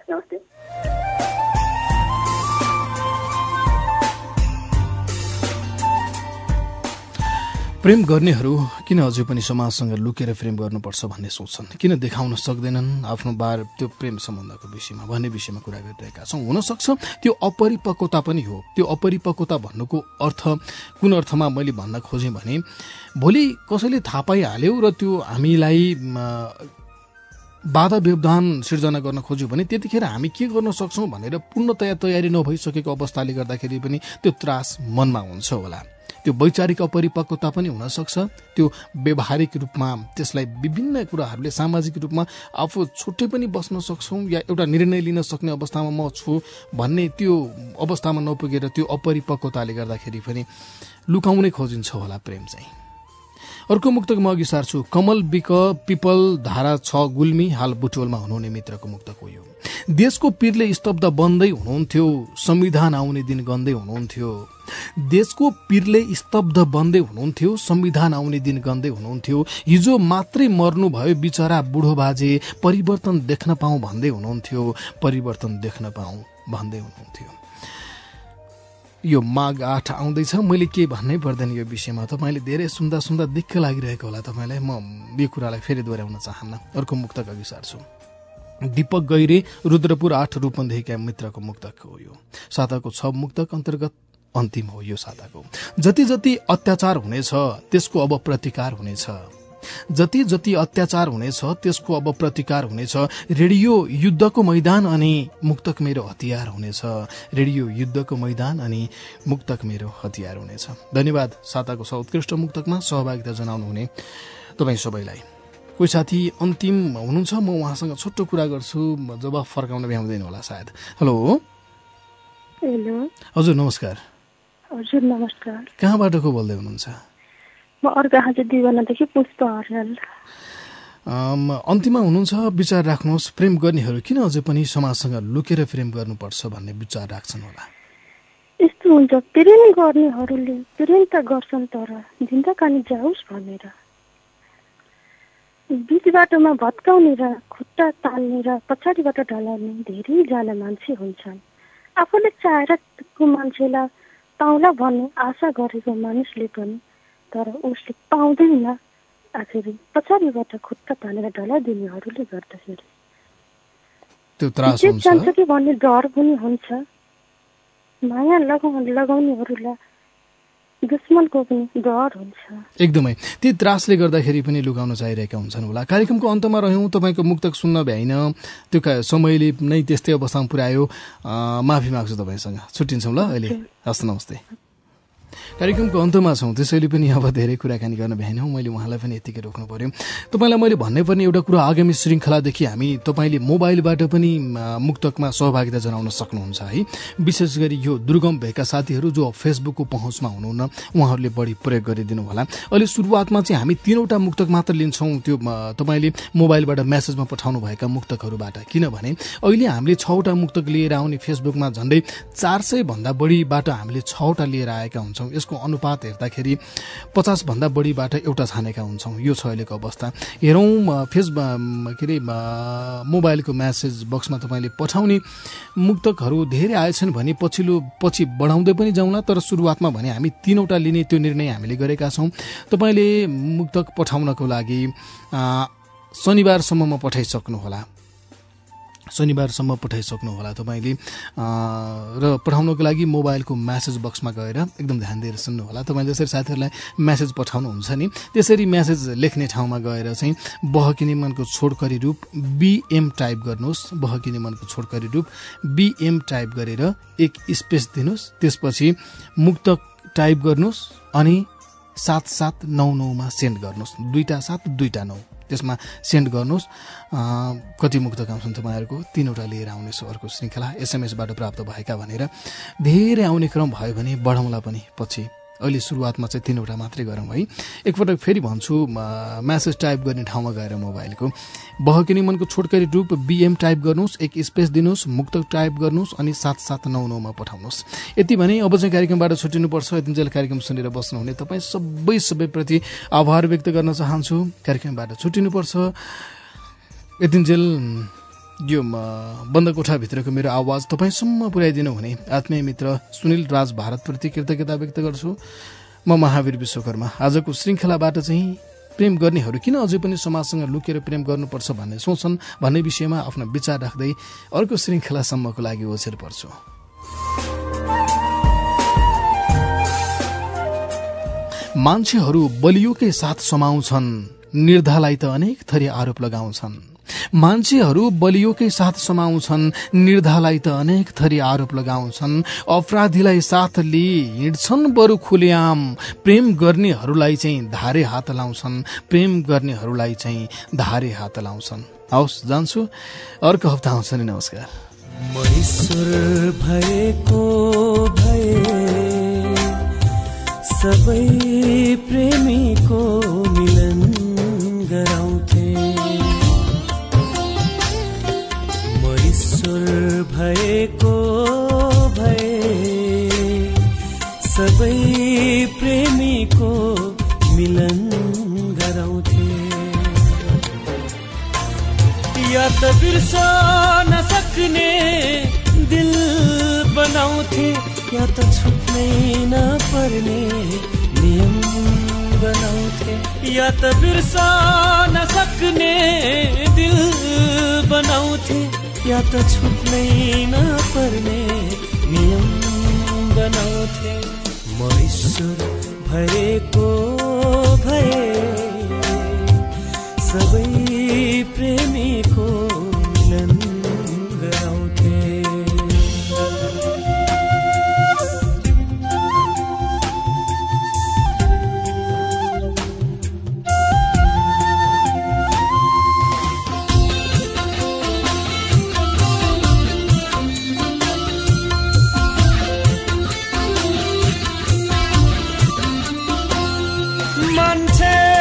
प्रेम गर्नेहरू किन अझै पनि समाजसँग लुकेर प्रेम गर्नुपर्छ भन्ने सोच्छन्, किन देखाउन सक्दैनन् आफ्नो बार त्यो प्रेम सम्बन्धको विषयमा भन्ने विषयमा कुरा गरिरहेका छौँ। हुनसक्छ त्यो अपरिपक्वता पनि हो। त्यो अपरिपक्वता भन्नुको अर्थ कुन अर्थमा मैले भन्न खोजेँ भने, भोलि कसैले थाहा पाइहाल्यो र त्यो हामीलाई बाधा व्यवधान सिर्जना गर्न खोज्यो भने त्यतिखेर हामी के गर्न सक्छौँ भनेर पूर्णतया तयारी नभइसकेको अवस्थाले गर्दाखेरि पनि त्यो त्रास मनमा हुन्छ होला। त्यो वैचारिक अपरिपक्वता पनि हुनसक्छ। त्यो व्यवहारिक रूपमा त्यसलाई विभिन्न कुराहरूले सामाजिक रूपमा आफू छुट्टै पनि बस्न सक्छौँ या एउटा निर्णय लिन सक्ने अवस्थामा म छु भन्ने त्यो अवस्थामा नपुगेर त्यो अपरिपक्वताले गर्दाखेरि पनि लुकाउनै खोजिन्छ होला प्रेम चाहिँ। अर्को मुक्तक म अघि सार्छु। कमल बिक पिपल धारा छ गुल्मी, हाल बुटवलमा हुनुहुने मित्रको मुक्तक हो यो। देशको पीरले स्तब्ध बन्दै हुनुहुन्थ्यो, संविधान आउने दिन गन्दै हुनुहुन्थ्यो। देशको पीरले स्तब्ध बन्दै हुनुहुन्थ्यो, संविधान आउने दिन गन्दै हुनुहुन्थ्यो। हिजो मात्रै मर्नु भयो बिचरा बुढो बाजे, परिवर्तन देख्न पाऊँ भन्दै हुनुहुन्थ्यो, परिवर्तन देख्न पाऊँ भन्दै हुनुहुन्थ्यो। यो माघ आठ आउँदैछ, मैले के भन्नै पर्दैन यो विषयमा। तपाईँले धेरै सुन्दा सुन्दा दिक्क लागिरहेको होला तपाईँलाई। म यो कुरालाई फेरि दोहोऱ्याउन चाहन्न। अर्को मुक्तक अघि सार्छु। दीपक गैरे, रुद्रपुर आठ रूपन्देहीका मित्रको मुक्तक हो यो। साताको छ मुक्तक अन्तर्गत अन्तिम हो यो साताको। जति जति अत्याचार हुनेछ त्यसको अब प्रतिकार हुनेछ, जति जति अत्याचार हुनेछ त्यसको अब प्रतिकार हुनेछ। रेडियो युद्धको मैदान अनि मुक्तक मेरो हतियार हुनेछ, रेडियो युद्धको मैदान अनि मुक्तक मेरो हतियार हुनेछ। धन्यवाद साताको सर्वोत्कृष्ट मुक्तकमा सहभागिता जनाउनु हुने तपाईँ सबैलाई। कोही साथी अन्तिम हुनुहुन्छ, म उहाँसँग छोटो कुरा गर्छु, जवाफ फर्काउन भ्याउँदैन होला सायद। हेलो हेलो हजुर नमस्कार। हजुर नमस्कार। कहाँबाट को बोल्दै हुनुहुन्छ? म अर्घाखाँची दिवानादेखि पुष्पा अर्याल। अन्तिममा हुनुहुन्छ, विचार राख्नुहोस्, प्रेम गर्नेहरू किन अझै पनि समाजसँग लुकेर प्रेम गर्नुपर्छ भन्ने विचार राख्छन् होला? यस्तो हुन्छ, प्रेम गर्नेहरूले प्रेम त गर्छन् तर जिन्दगानी जाओस् भनेर। बीच बाटोमा भत्काउने र खुट्टा तान्ने र पछाडिबाट ढलाउने धेरैजना मान्छे हुन्छन्। आफूले चाहेर मान्छेलाई पाउला भन्ने आशा गरेको मानिसले पनि तर उसले पाउँदैन, आखिर पछाडिबाट खुट्टा तानेर ढलाइदिनेहरूले गर्दाखेरि त्यो त्रास हुन्छ जान्छ कि भन्ने डर पनि हुन्छ। माया लगाउने लगाउनेहरूलाई दुश्मनको पनि डर हुन्छ। एकदमै ती त्रासले गर्दाखेरि पनि लुकाउन चाहिरहेका हुन्छन् होला। कार्यक्रमको अन्तमा रह्यौँ, तपाईँको मुक्तक सुन्न भ्याइन, त्यो समयले नै त्यस्तै अवस्थामा पुर्यायो, माफी माग्छु तपाईँसँग। छुट्टिन्छौँ ल अहिले, हस् नमस्ते। कार्यक्रमको अन्तमा छौँ, त्यसैले पनि अब धेरै कुराकानी गर्न भ्याएनौँ। मैले उहाँलाई पनि यतिकै रोक्नु पर्यो। तपाईँलाई मैले भन्नै पर्ने एउटा कुरा, आगामी श्रृङ्खलादेखि हामी तपाईँले मोबाइलबाट पनि मुक्तकमा सहभागिता जनाउन सक्नुहुन्छ है। विशेष गरी यो दुर्गम भएका साथीहरू जो फेसबुकको पहुँचमा हुनुहुन्न, उहाँहरूले बढी प्रयोग गरिदिनु होला। अहिले सुरुवातमा चाहिँ हामी तीनवटा मुक्तक मात्र लिन्छौँ, त्यो तपाईँले मोबाइलबाट मेसेजमा पठाउनु भएका मुक्तकहरूबाट, किनभने अहिले हामीले छवटा मुक्तक लिएर आउने, फेसबुकमा झन्डै चार सय भन्दा बढीबाट हामीले छवटा लिएर आएका हुन्छौँ। यसको अनुपात हेर्दाखेरि पचास भन्दा बढीबाट एउटा छानेका हुन्छौँ। यो छ अहिलेको अवस्था। हेरौँ फेसबुक के अरे मोबाइलको म्यासेज बक्समा तपाईँले पठाउने मुक्तकहरू धेरै आएछन् भने पछिल्लो पछि बढाउँदै पनि जाउँला, तर सुरुवातमा भने हामी तीनवटा लिने त्यो निर्णय हामीले गरेका छौँ। तपाईँले मुक्तक पठाउनको लागि शनिबारसम्ममा पठाइसक्नुहोला, शनिबारसम्म पठाइसक्नु होला तपाईँले। र पठाउनको लागि मोबाइलको म्यासेज बक्समा गएर एकदम ध्यान दिएर सुन्नु होला। तपाईँले जसरी साथीहरूलाई म्यासेज पठाउनुहुन्छ नि, त्यसरी म्यासेज लेख्ने ठाउँमा गएर चाहिँ बहकिने मनको छोडकरी रूप बिएम टाइप गर्नुहोस्। बहकिने मनको छोडकरी रूप बिएम टाइप गरेर एक स्पेस दिनुहोस्, त्यसपछि मुक्तक टाइप गर्नुहोस् अनि सात सात नौ नौमा सेन्ड गर्नुहोस्। दुईवटा सात दुईवटा नौ, त्यसमा सेन्ड गर्नुहोस्। कति मुक्तक आउँछन् तपाईँहरूको, तीनवटा लिएर आउने अर्को श्रृङ्खला एसएमएसबाट प्राप्त भएका भनेर। धेरै आउने क्रम भयो भने बढाउँला पनि पछि। अहिले सुरुवातमा चाहिँ तीनवटा मात्रै गरौँ है। एकपटक फेरि भन्छु, म्यासेज टाइप गर्ने ठाउँमा गएर मोबाइलको बहकिने मनको छोडकरी रूप बिएम टाइप गर्नुहोस्, एक स्पेस दिनुहोस्, मुक्तक टाइप गर्नुहोस् अनि सात सात नौ नौमा पठाउनुहोस्। यति भने अब चाहिँ कार्यक्रमबाट छुट्टिनुपर्छ। यतिन्जेल कार्यक्रम सुनेर बस्नुहुने तपाईँ सबै सबैप्रति आभार व्यक्त गर्न चाहन्छु। कार्यक्रमबाट छुट्टिनुपर्छ। यतिन्जेल यो बन्द कोठाभित्रको मेरो आवाज तपाईँसम्म पुर्याइदिनु हुने आत्मीय मित्र सुनिल राज भारतप्रति कृतज्ञता व्यक्त गर्छु। म महावीर विश्वकर्मा। आजको श्रृङ्खलाबाट चाहिँ प्रेम गर्नेहरू किन अझै पनि समाजसँग लुकेर प्रेम गर्नुपर्छ भन्ने सोच्छन् भन्ने विषयमा आफ्नो विचार राख्दै अर्को श्रृङ्खलासम्मको लागि ओछेर पर्छु। मान्छेहरू बलियोकै साथ समाउँछन्, निर्धालाई त अनेक थरी आरोप लगाउँछन्। मान्छेहरू बलियोकै साथ समाउँछन्, निर्धालाई त अनेक थरी आरोप लगाउँछन्। अपराधीलाई साथ लिई हिँड्छन् बरु खुलेआम, प्रेम गर्नेहरूलाई चाहिँ धारे हात लाउँछन्। प्रेम गर्नेहरूलाई चाहिँ धारे हात लाउँछन्। हवस्, जान्छु, अर्को हप्ता आउँछ नि। नमस्कार। महेश्वर भएको भए सबै प्रेमीको मिलन गराउँथे। भएको भए सबै प्रेमीको मिलन गराउँथे। या त बिर्सन नसक्ने दिल बनाउँथे, या त छुट्नै नपर्ने नियम बनाउँथे। या त बिर्सन नसक्ने दिल बनाउँथे, या त छुट्नै नपर्ने नियम बनाउँथे। म ईश्वर भएको भए सबै प्रेमीको मिलन गराउँथे। मान्छे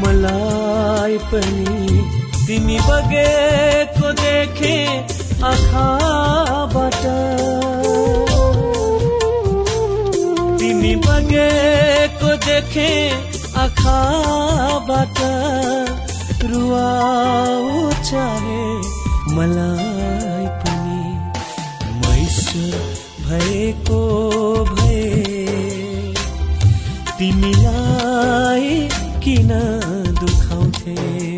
मलाई पनि तिमी बगेको देखे आँखाबाट, तिमी बगेको देखे आँखाबाट, रुवाऊ चाहे मलाई पनि। म ईश्वर भएको भए तिमीलाई किन दुखाउँथे?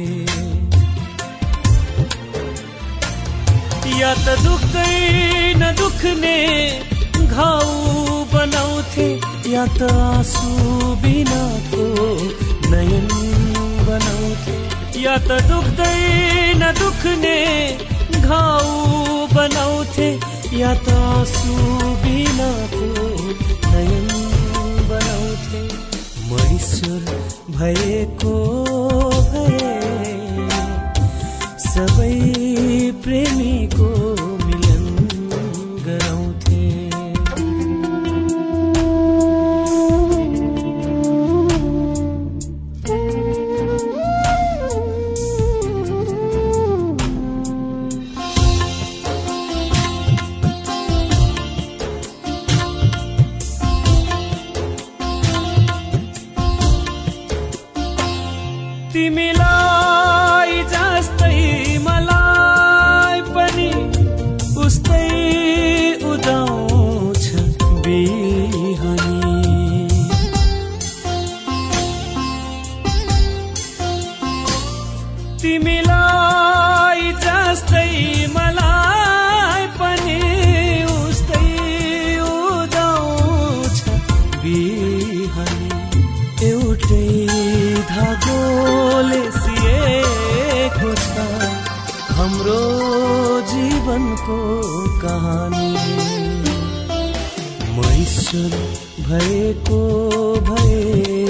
या त दुख्दै नदुख्ने घाउ बनाउँथे, या त आँसु बिनाको नयन बनाउँथे। या त दुख्दै नदुख्ने घाउ बनाउँथे, या त आँसु बिनाको नयन बनाउँथे। म ईश्वर भएको भए सबै प्रेमीको मिलन गराउँथे। तिमीलाई जस्तै मलाई पनि उस्तै उदाउँछ बिहानी। तिमीलाई जस्तै मलाई पनि उस्तै उदाउँछ बिहानी। एउटै धागोले सिएको छ हाम्रो जीवनको कहानी। म ईश्वर भएको भए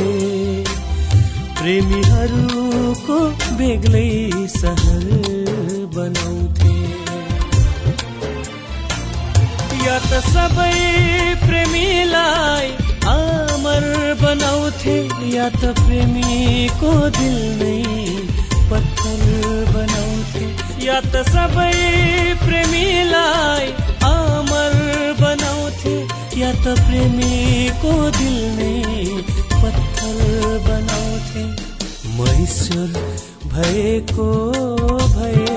प्रेमीहरूको बेग्लै सहर बनाउँथे। या त सबै प्रेमीलाई अमर बनाउँथे, या त प्रेमीको दिल नै पत्थर बनाउँथे। या त सबै प्रेमीलाई अमर बनाउँथे, या त प्रेमीको दिल नै पत्थर बनाउँथे। म ईश्वर भएको भए